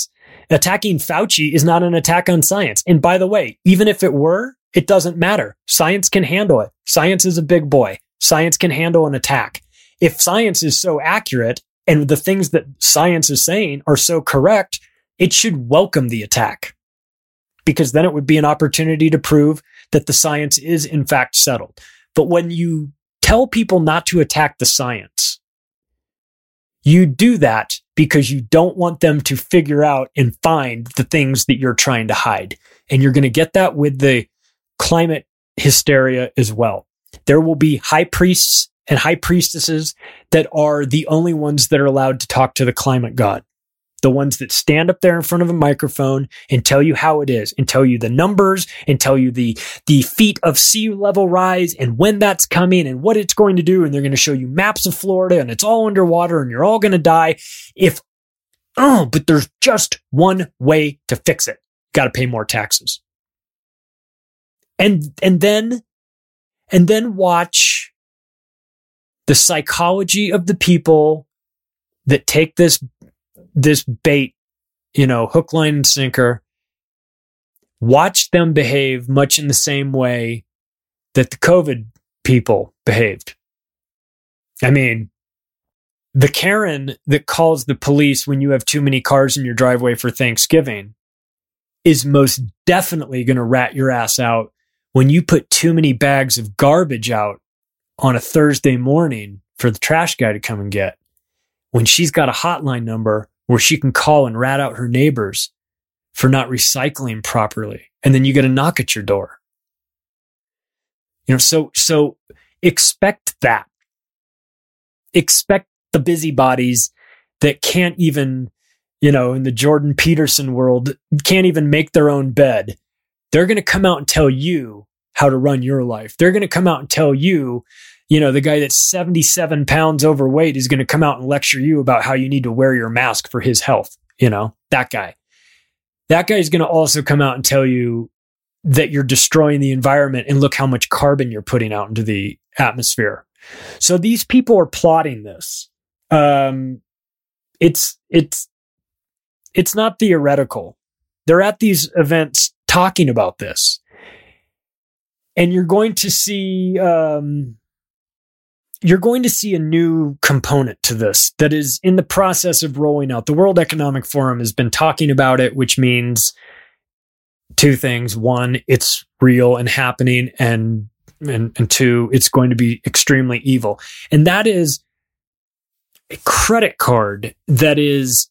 Attacking Fauci is not an attack on science. And by the way, even if it were, it doesn't matter. Science can handle it. Science is a big boy. Science can handle an attack. If science is so accurate and the things that science is saying are so correct, it should welcome the attack, because then it would be an opportunity to prove that the science is in fact settled. But when you tell people not to attack the science, you do that because you don't want them to figure out and find the things that you're trying to hide. And you're going to get that with the climate hysteria as well. There will be high priests and high priestesses that are the only ones that are allowed to talk to the climate god. The ones that stand up there in front of a microphone and tell you how it is, and tell you the numbers, and tell you the feet of sea level rise and when that's coming and what it's going to do. And they're going to show you maps of Florida and it's all underwater and you're all going to die. But there's just one way to fix it. Got to pay more taxes. And then watch the psychology of the people that take this bait, hook, line, and sinker. Watch them behave much in the same way that the COVID people behaved. I mean, the Karen that calls the police when you have too many cars in your driveway for Thanksgiving is most definitely going to rat your ass out when you put too many bags of garbage out on a Thursday morning for the trash guy to come and get, when she's got a hotline number where she can call and rat out her neighbors for not recycling properly. And then you get a knock at your door. So expect that. Expect the busybodies that can't even, in the Jordan Peterson world, can't even make their own bed. They're going to come out and tell you how to run your life. They're going to come out and tell you, the guy that's 77 pounds overweight is going to come out and lecture you about how you need to wear your mask for his health. That guy. That guy is going to also come out and tell you that you're destroying the environment and look how much carbon you're putting out into the atmosphere. So these people are plotting this. It's not theoretical. They're at these events talking about this. And you're going to see a new component to this that is in the process of rolling out. The World Economic Forum has been talking about it, which means two things. One, it's real and happening, and two, it's going to be extremely evil. And that is a credit card that is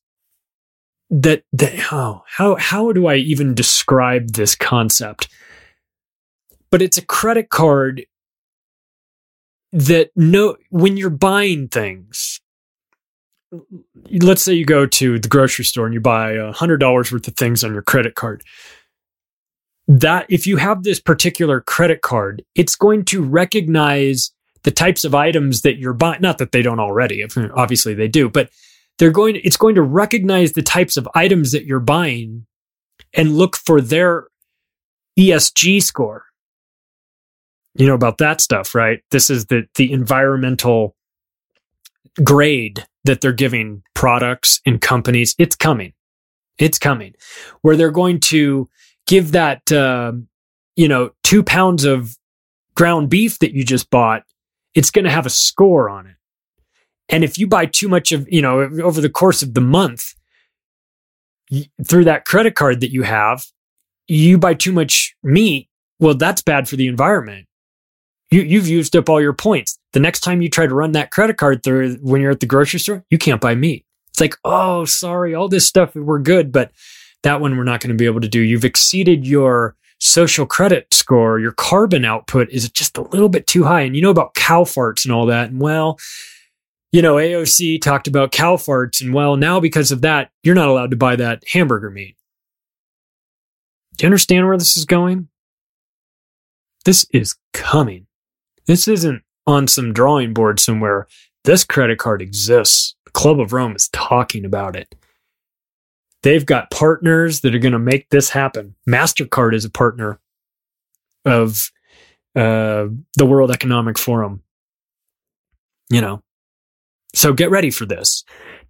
how do I even describe this concept? But it's a credit card that when you're buying things, let's say you go to the grocery store and you buy $100 worth of things on your credit card. That if you have this particular credit card, it's going to recognize the types of items that you're buying. Not that they don't already, obviously they do, but it's going to recognize the types of items that you're buying and look for their ESG score. You know about that stuff, right? This is the environmental grade that they're giving products and companies. It's coming. Where they're going to give that, 2 pounds of ground beef that you just bought, it's going to have a score on it. And if you buy too much of, over the course of the month, through that credit card that you have, you buy too much meat, well, that's bad for the environment. You've used up all your points. The next time you try to run that credit card through when you're at the grocery store, you can't buy meat. It's like, oh, sorry, all this stuff, we're good, but that one we're not going to be able to do. You've exceeded your social credit score. Your carbon output is just a little bit too high. And you know about cow farts and all that. And well, AOC talked about cow farts. And well, now because of that, you're not allowed to buy that hamburger meat. Do you understand where this is going? This is coming. This isn't on some drawing board somewhere. This credit card exists. The Club of Rome is talking about it. They've got partners that are going to make this happen. MasterCard is a partner of the World Economic Forum. So get ready for this.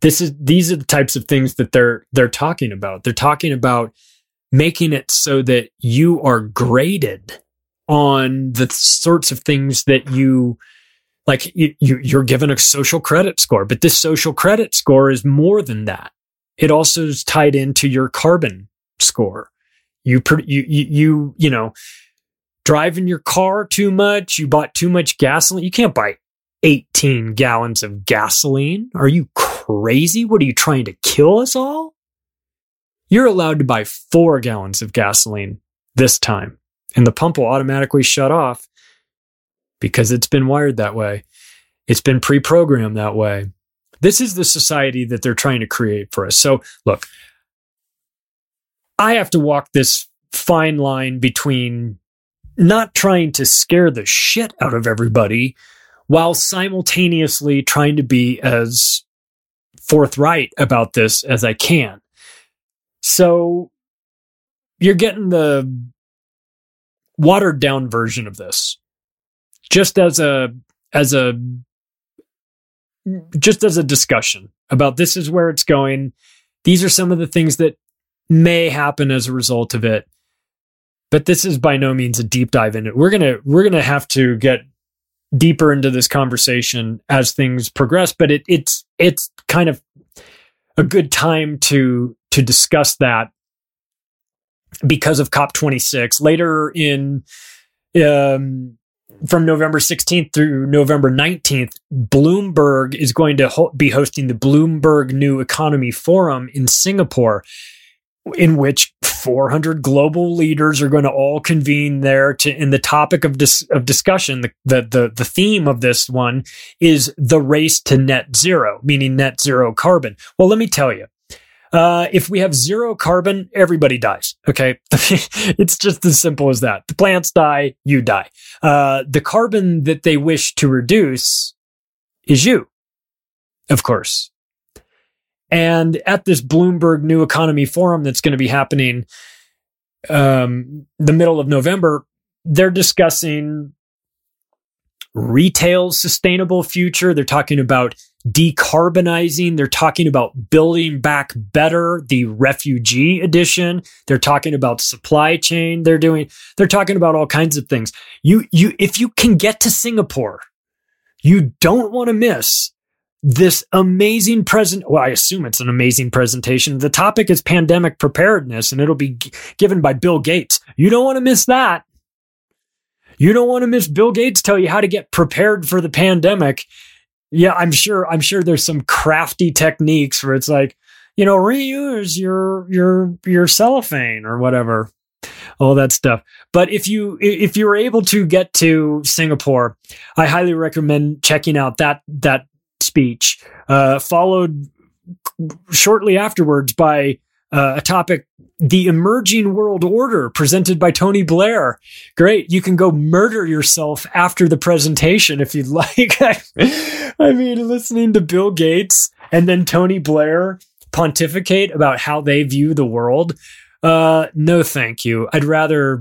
these are the types of things that they're talking about. They're talking about making it so that you are graded on the sorts of things that you like. You're given a social credit score, but this social credit score is more than that. It also is tied into your carbon score. You know, driving your car too much, you bought too much gasoline. You can't buy 18 gallons of gasoline. Are you crazy? What are you trying to kill us all? You're allowed to buy 4 gallons of gasoline this time, and the pump will automatically shut off because it's been wired that way. It's been pre-programmed that way. This is the society that they're trying to create for us. So look, I have to walk this fine line between not trying to scare the shit out of everybody while simultaneously trying to be as forthright about this as I can. So you're getting the watered down version of this, just as a discussion about this is where it's going. These are some of the things that may happen as a result of it, but this is by no means a deep dive into it. We're gonna have to get deeper into this conversation as things progress, but it's kind of a good time to discuss that because of COP26 later in from November 16th through November 19th. Bloomberg is going to be hosting the Bloomberg New Economy Forum in Singapore, in which 400 global leaders are going to all convene there in the topic of discussion. The theme of this one is the race to net zero, meaning net zero carbon. Well, let me tell you, if we have zero carbon, everybody dies. Okay. It's just as simple as that. The plants die, you die. The carbon that they wish to reduce is you, of course. And at this Bloomberg New Economy Forum that's going to be happening the middle of November, they're discussing retail's sustainable future. They're talking about decarbonizing. They're talking about building back better, the refugee edition. They're talking about supply chain. They're talking about all kinds of things. If you can get to Singapore, you don't want to miss this amazing well, I assume it's an amazing presentation. The topic is pandemic preparedness, and it'll be given by Bill Gates. You don't want to miss that. You don't want to miss Bill Gates tell you how to get prepared for the pandemic. Yeah, I'm sure there's some crafty techniques where it's like, reuse your cellophane or whatever, all that stuff. But if you were able to get to Singapore, I highly recommend checking out that speech, followed shortly afterwards by a topic, the emerging world order, presented by Tony Blair. Great. You can go murder yourself after the presentation if you'd like. I mean, listening to Bill Gates and then Tony Blair pontificate about how they view the world. No, thank you. I'd rather,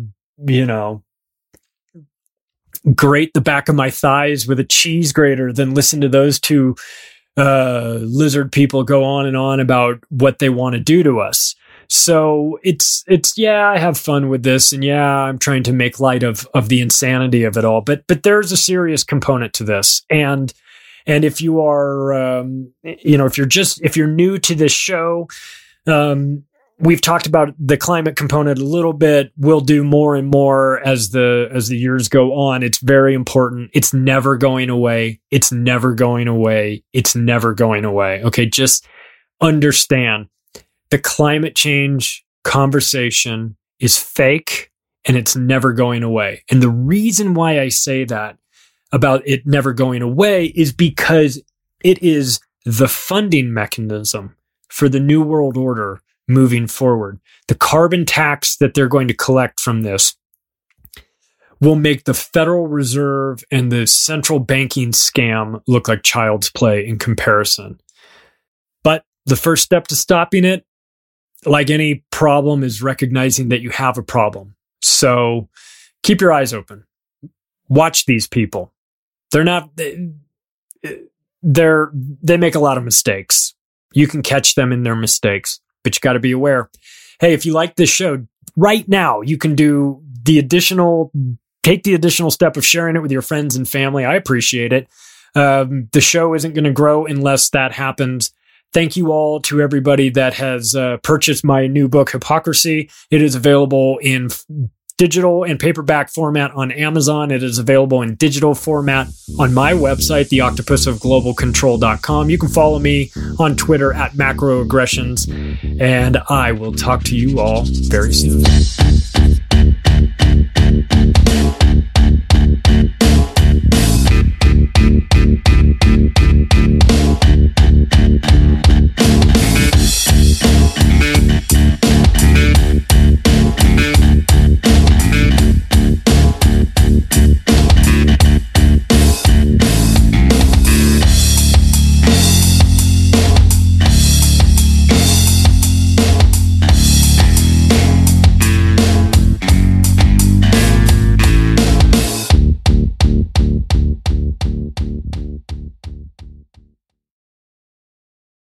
grate the back of my thighs with a cheese grater than listen to those two lizard people go on and on about what they want to do to us. So it's yeah, I have fun with this, and yeah, I'm trying to make light of the insanity of it all. But there's a serious component to this, and if you are if you're new to this show, we've talked about the climate component a little bit. We'll do more and more as the years go on. It's very important. It's never going away. It's never going away. It's never going away. Okay, just understand the climate change conversation is fake and it's never going away. And the reason why I say that about it never going away is because it is the funding mechanism for the New World Order moving forward. The carbon tax that they're going to collect from this will make the Federal Reserve and the central banking scam look like child's play in comparison. But the first step to stopping it, like any problem, is recognizing that you have a problem. So keep your eyes open. Watch these people. They make a lot of mistakes. you can catch them in their mistakes, but you got to be aware. Hey, if you like this show right now, you can take the additional step of sharing it with your friends and family. I appreciate it. The show isn't going to grow unless that happens. Thank you all to everybody that has purchased my new book, Hypocrisy. It is available in digital and paperback format on Amazon. It is available in digital format on my website, theoctopusofglobalcontrol.com. You can follow me on Twitter at macroaggressions, and I will talk to you all very soon.